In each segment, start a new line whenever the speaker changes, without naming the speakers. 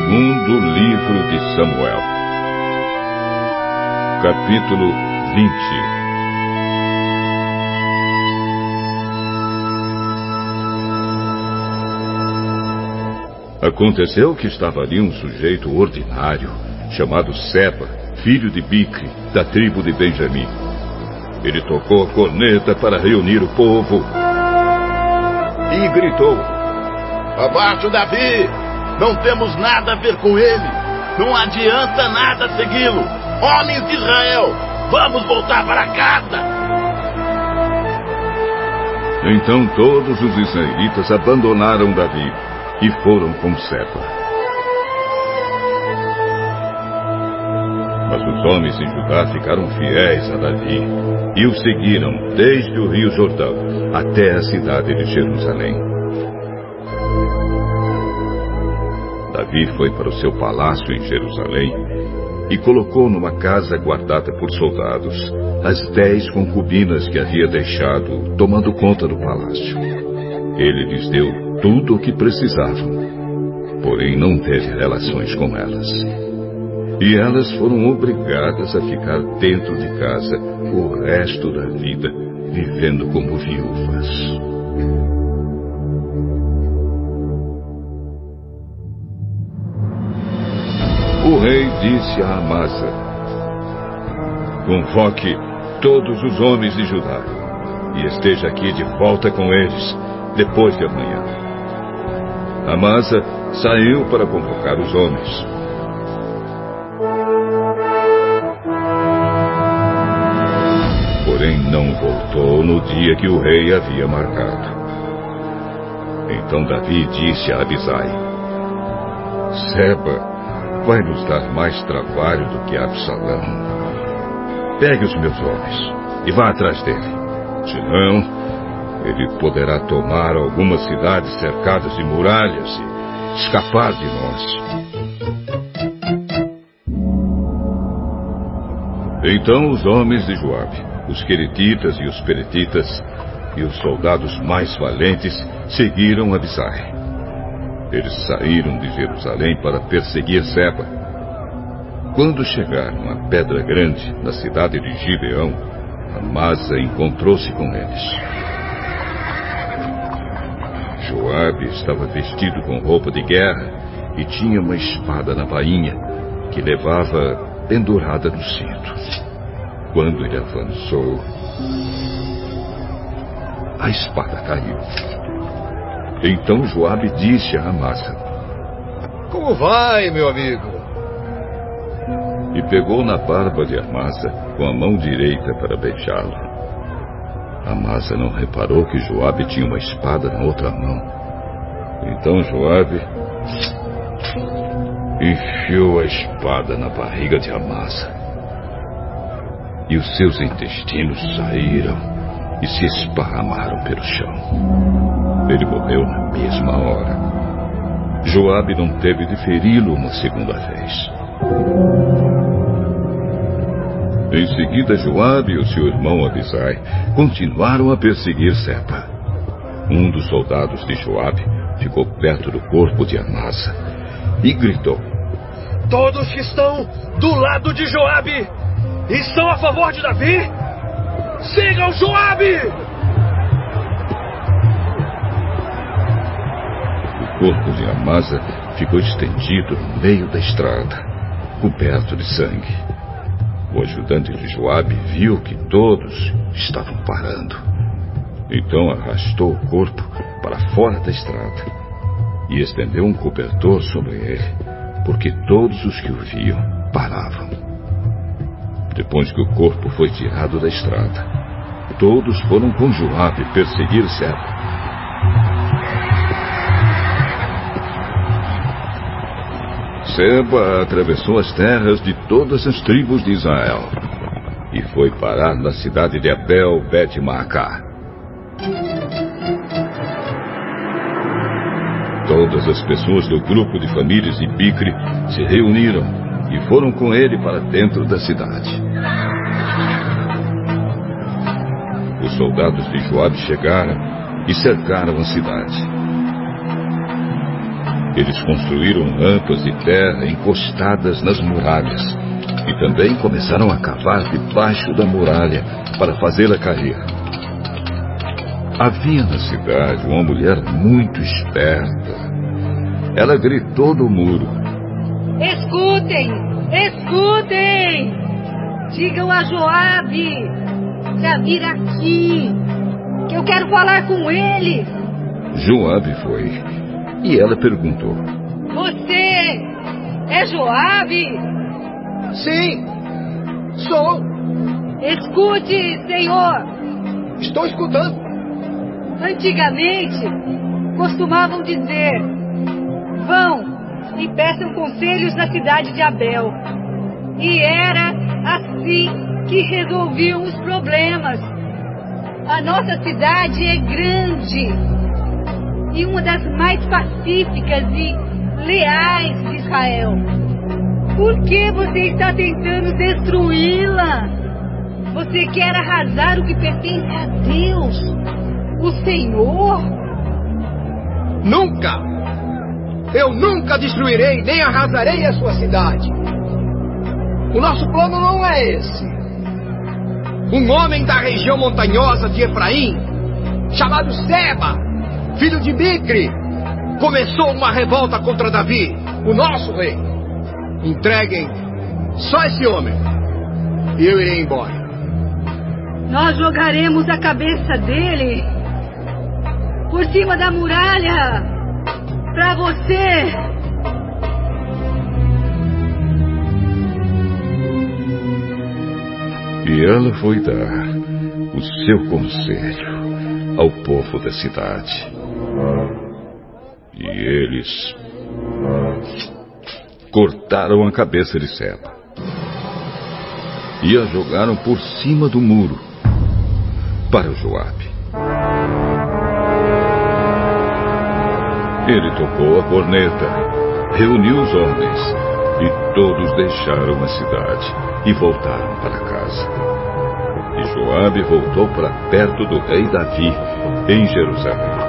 Segundo livro de Samuel, capítulo 20. Aconteceu que estava ali um sujeito ordinário, chamado Seba, filho de Bicri, da tribo de Benjamim. Ele tocou a corneta para reunir o povo e gritou:
Abaixo Davi! Não temos nada a ver com ele! Não adianta nada segui-lo! Homens de Israel, vamos voltar para casa!
Então todos os israelitas abandonaram Davi e foram com Seba. Mas os homens de Judá ficaram fiéis a Davi e o seguiram desde o rio Jordão até a cidade de Jerusalém. Davi foi para o seu palácio em Jerusalém e colocou numa casa guardada por soldados as 10 concubinas que havia deixado tomando conta do palácio. Ele lhes deu tudo o que precisavam, porém não teve relações com elas. E elas foram obrigadas a ficar dentro de casa o resto da vida, vivendo como viúvas. O rei disse a Amasa: convoque todos os homens de Judá e esteja aqui de volta com eles depois de amanhã. Amasa saiu para convocar os homens. Porém não voltou no dia que o rei havia marcado. Então Davi disse a Abisai: Seba vai nos dar mais trabalho do que Absalão. Pegue os meus homens e vá atrás dele. Senão, ele poderá tomar algumas cidades cercadas de muralhas e escapar de nós. Então os homens de Joabe, os queretitas e os peretitas e os soldados mais valentes seguiram Abisai. Eles saíram de Jerusalém para perseguir Seba. Quando chegaram à Pedra Grande, na cidade de Gibeão, Amasa encontrou-se com eles. Joabe estava vestido com roupa de guerra e tinha uma espada na bainha, que levava pendurada no cinto. Quando ele avançou, a espada caiu. Então Joabe disse a Amasa:
como vai, meu amigo?
E pegou na barba de Amasa com a mão direita para beijá-lo. Amasa não reparou que Joabe tinha uma espada na outra mão. Então Joabe enfiou a espada na barriga de Amasa. E os seus intestinos saíram e se esparramaram pelo chão. Ele morreu na mesma hora. Joabe não teve de feri-lo uma segunda vez. Em seguida, Joabe e o seu irmão Abisai continuaram a perseguir Seba. Um dos soldados de Joabe ficou perto do corpo de Amasa e gritou:
todos que estão do lado de Joabe e são a favor de Davi, sigam Joabe!
O corpo de Amasa ficou estendido no meio da estrada, coberto de sangue. O ajudante de Joabe viu que todos estavam parando. Então arrastou o corpo para fora da estrada e estendeu um cobertor sobre ele, porque todos os que o viam paravam. Depois que o corpo foi tirado da estrada, todos foram com Joabe perseguir Seba. Seba atravessou as terras de todas as tribos de Israel e foi parar na cidade de Abel-Bet-Maacá. Todas as pessoas do grupo de famílias de Bicri se reuniram e foram com ele para dentro da cidade. Os soldados de Joabe chegaram e cercaram a cidade. Eles construíram rampas de terra encostadas nas muralhas e também começaram a cavar debaixo da muralha para fazê-la cair. Havia na cidade uma mulher muito esperta. Ela gritou do muro:
Escutem! Escutem! Digam a Joabe para vir aqui, que eu quero falar com ele.
Joabe foi e ela perguntou:
Você é Joabe?
Sim, sou.
Escute, Senhor.
Estou escutando.
Antigamente, costumavam dizer: vão e peçam conselhos na cidade de Abel. E era assim que resolviam os problemas. A nossa cidade é grande e uma das mais pacíficas e leais de Israel. Por que você está tentando destruí-la? Você quer arrasar o que pertence a Deus, o Senhor?
Nunca! Eu nunca destruirei nem arrasarei a sua cidade. O nosso plano não é esse. Um homem da região montanhosa de Efraim, chamado Seba, filho de Micre, começou uma revolta contra Davi, o nosso rei. Entreguem só esse homem e eu irei embora.
Nós jogaremos a cabeça dele por cima da muralha para você.
E ela foi dar o seu conselho ao povo da cidade. E eles cortaram a cabeça de Seba e a jogaram por cima do muro para Joabe. Ele tocou a corneta, reuniu os homens e todos deixaram a cidade e voltaram para casa. E Joabe voltou para perto do rei Davi, em Jerusalém.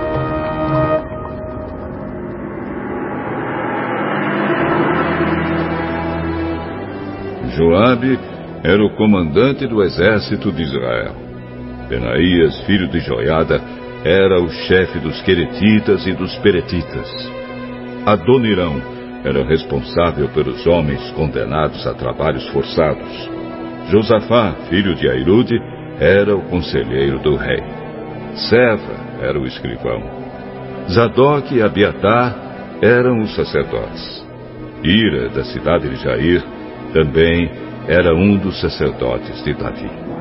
Joabe era o comandante do exército de Israel. Benaías, filho de Joiada, era o chefe dos queretitas e dos peretitas. Adonirão era responsável pelos homens condenados a trabalhos forçados. Josafá, filho de Airude, era o conselheiro do rei. Seva era o escrivão. Zadok e Abiatar eram os sacerdotes. Ira, da cidade de Jair, também era um dos sacerdotes de Davi.